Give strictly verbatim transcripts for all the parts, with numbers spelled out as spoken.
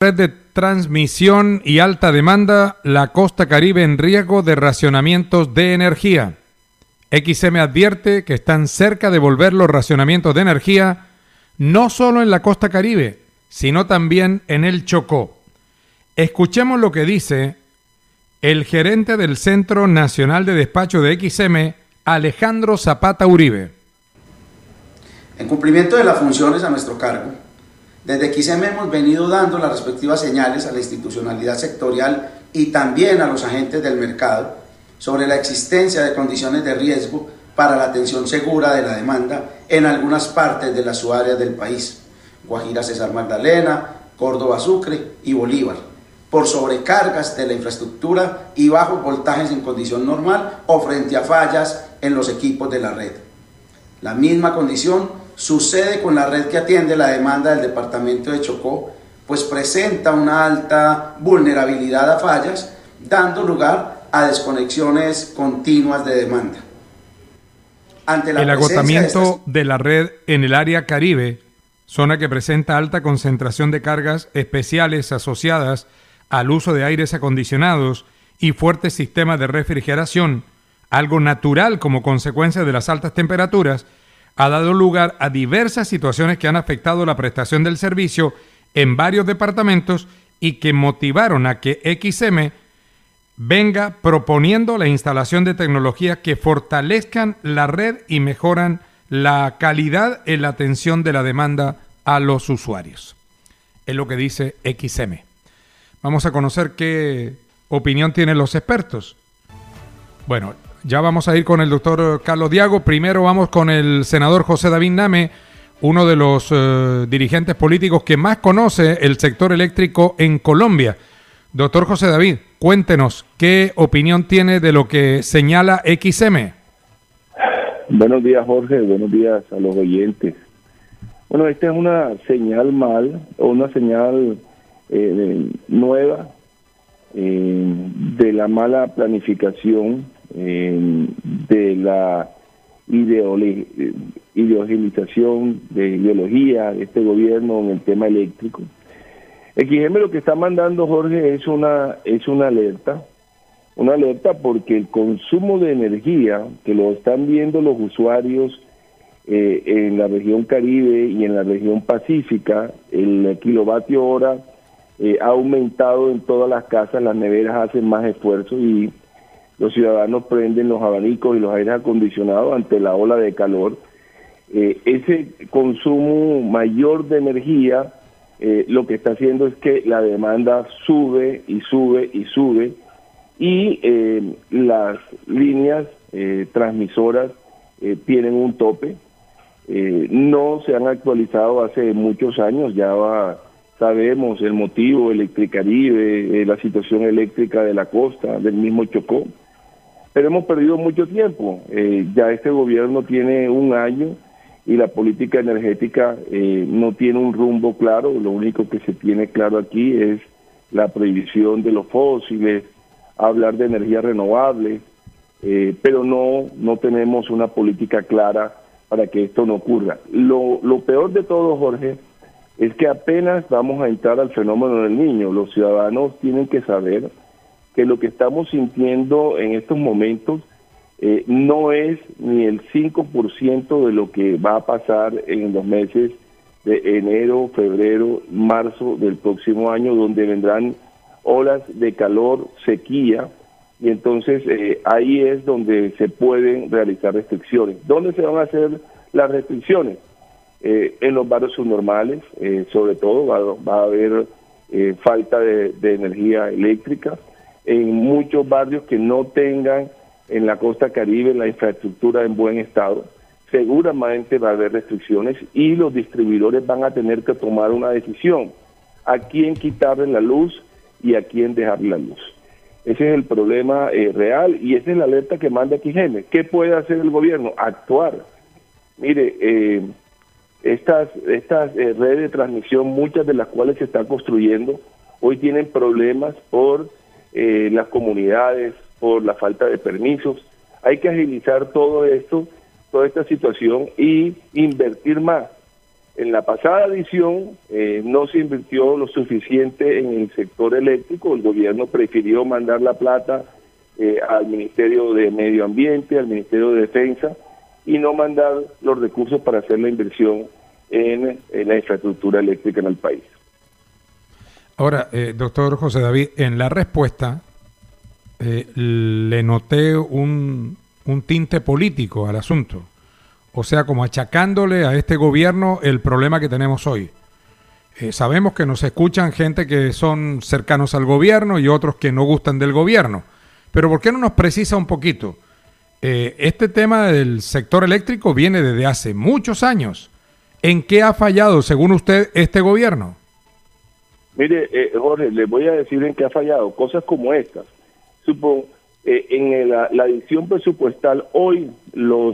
red de transmisión y alta demanda, la costa Caribe en riesgo de racionamientos de energía. X M advierte que están cerca de volver los racionamientos de energía no solo en la costa Caribe, sino también en el Chocó. Escuchemos lo que dice el gerente del Centro Nacional de Despacho de X M, Alejandro Zapata Uribe. En cumplimiento de las funciones a nuestro cargo, desde X M hemos venido dando las respectivas señales a la institucionalidad sectorial y también a los agentes del mercado sobre la existencia de condiciones de riesgo para la atención segura de la demanda en algunas partes de las subáreas del país, Guajira Cesar Magdalena, Córdoba Sucre y Bolívar, por sobrecargas de la infraestructura y bajos voltajes en condición normal o frente a fallas en los equipos de la red. La misma condición sucede con la red que atiende la demanda del departamento de Chocó, pues presenta una alta vulnerabilidad a fallas, dando lugar a desconexiones continuas de demanda. Ante la el agotamiento de, estas... de la red en el área Caribe, zona que presenta alta concentración de cargas especiales asociadas al uso de aires acondicionados y fuertes sistemas de refrigeración, algo natural como consecuencia de las altas temperaturas, ha dado lugar a diversas situaciones que han afectado la prestación del servicio en varios departamentos y que motivaron a que X M venga proponiendo la instalación de tecnologías que fortalezcan la red y mejoran la calidad en la atención de la demanda a los usuarios. Es lo que dice X M. Vamos a conocer qué opinión tienen los expertos. Bueno, ya vamos a ir con el doctor Carlos Diago. Primero vamos con el senador José David Name, uno de los uh, dirigentes políticos que más conoce el sector eléctrico en Colombia. Doctor José David, cuéntenos, ¿qué opinión tiene de lo que señala X M? Buenos días, Jorge. Buenos días a los oyentes. Bueno, esta es una señal mal, o una señal eh, nueva eh, de la mala planificación, eh, de la ideolo- ideologización, de ideología de este gobierno en el tema eléctrico. X M lo que está mandando, Jorge, es una es una alerta, una alerta porque el consumo de energía que lo están viendo los usuarios eh, en la región Caribe y en la región Pacífica, el kilovatio hora eh, ha aumentado en todas las casas, las neveras hacen más esfuerzo y los ciudadanos prenden los abanicos y los aires acondicionados ante la ola de calor. Eh, ese consumo mayor de energía Eh, lo que está haciendo es que la demanda sube y sube y sube y eh, las líneas eh, transmisoras eh, tienen un tope. Eh, no se han actualizado hace muchos años, ya va, sabemos el motivo, Electricaribe, eh, la situación eléctrica de la costa, del mismo Chocó, pero hemos perdido mucho tiempo. Eh, ya este gobierno tiene un año y la política energética eh, no tiene un rumbo claro. Lo único que se tiene claro aquí es la prohibición de los fósiles, hablar de energía renovable, eh, pero no no tenemos una política clara para que esto no ocurra. Lo, lo peor de todo, Jorge, es que apenas vamos a entrar al fenómeno del Niño. Los ciudadanos tienen que saber que lo que estamos sintiendo en estos momentos Eh, no es ni el cinco por ciento de lo que va a pasar en los meses de enero, febrero, marzo del próximo año, donde vendrán olas de calor, sequía, y entonces eh, ahí es donde se pueden realizar restricciones. ¿Dónde se van a hacer las restricciones? Eh, en los barrios subnormales, eh, sobre todo, va, va a haber eh, falta de, de energía eléctrica, en muchos barrios que no tengan en la costa Caribe la infraestructura en buen estado, seguramente va a haber restricciones y los distribuidores van a tener que tomar una decisión, a quién quitarle la luz y a quién dejarle la luz. Ese es el problema eh, real y esa es la alerta que manda X M. ¿Qué puede hacer el gobierno? Actuar. Mire, eh, estas, estas eh, redes de transmisión, muchas de las cuales se están construyendo, hoy tienen problemas por eh, las comunidades, por la falta de permisos. Hay que agilizar todo esto, toda esta situación y invertir más. en la pasada edición eh, no se invirtió lo suficiente en el sector eléctrico. El gobierno prefirió mandar la plata eh, al Ministerio de Medio Ambiente, al Ministerio de Defensa, y no mandar los recursos para hacer la inversión en, en la infraestructura eléctrica en el país. Ahora, eh, doctor José David, en la respuesta eh, le noté un, un tinte político al asunto. O sea, como achacándole a este gobierno el problema que tenemos hoy. Eh, sabemos que nos escuchan gente que son cercanos al gobierno y otros que no gustan del gobierno. Pero ¿por qué no nos precisa un poquito? Eh, este tema del sector eléctrico viene desde hace muchos años. ¿En qué ha fallado, según usted, este gobierno? Mire, eh, Jorge, les voy a decir en qué ha fallado. Cosas como estas. Supongo, eh, en la, la edición presupuestal, hoy los...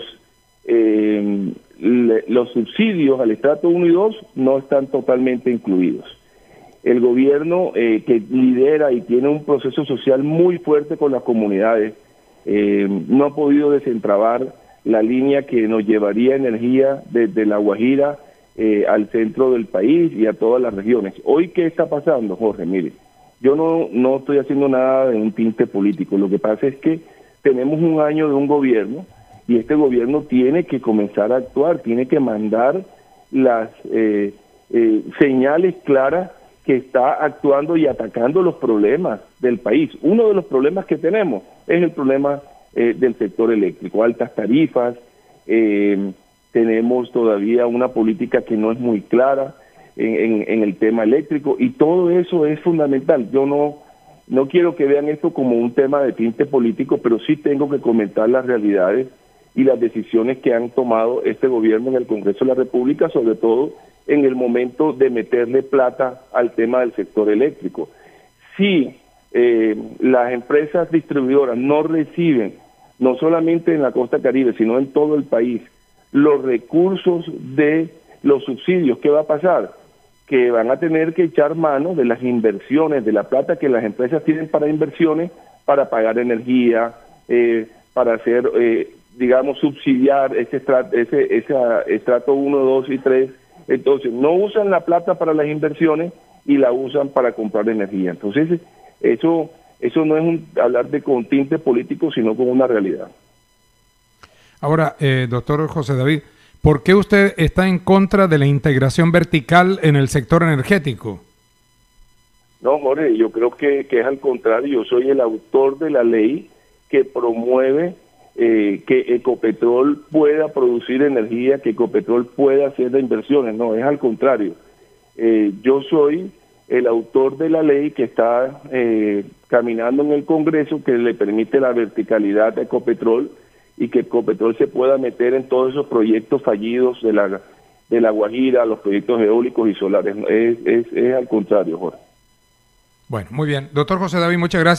Eh, le, los subsidios al estrato uno y dos no están totalmente incluidos. El gobierno eh, que lidera y tiene un proceso social muy fuerte con las comunidades eh, no ha podido desentrabar la línea que nos llevaría energía desde La Guajira eh, al centro del país y a todas las regiones. Hoy, ¿qué está pasando, Jorge? Mire, yo no, no estoy haciendo nada de un tinte político. Lo que pasa es que tenemos un año de un gobierno y este gobierno tiene que comenzar a actuar, tiene que mandar las eh, eh, señales claras que está actuando y atacando los problemas del país. Uno de los problemas que tenemos es el problema eh, del sector eléctrico, altas tarifas, eh, tenemos todavía una política que no es muy clara en, en, en el tema eléctrico, y todo eso es fundamental. Yo no, no quiero que vean esto como un tema de tinte político, pero sí tengo que comentar las realidades y las decisiones que han tomado este gobierno en el Congreso de la República, sobre todo en el momento de meterle plata al tema del sector eléctrico. Si eh, las empresas distribuidoras no reciben, no solamente en la costa Caribe, sino en todo el país, los recursos de los subsidios, ¿qué va a pasar? Que van a tener que echar mano de las inversiones, de la plata que las empresas tienen para inversiones, para pagar energía, eh, para hacer... Eh, digamos, subsidiar ese estrato, ese, ese estrato uno, dos y tres. Entonces, no usan la plata para las inversiones y la usan para comprar energía. Entonces, eso eso no es un, hablar de con tinte político, sino con una realidad. Ahora, eh, doctor José David, ¿por qué usted está en contra de la integración vertical en el sector energético? No, Jorge, yo creo que, que es al contrario. Yo soy el autor de la ley que promueve Eh, que Ecopetrol pueda producir energía, que Ecopetrol pueda hacer de inversiones. No, es al contrario. Eh, yo soy el autor de la ley que está eh, caminando en el Congreso, que le permite la verticalidad de Ecopetrol y que Ecopetrol se pueda meter en todos esos proyectos fallidos de la de la Guajira, los proyectos eólicos y solares. Es, es, es al contrario, Jorge. Bueno, muy bien. Doctor José David, muchas gracias.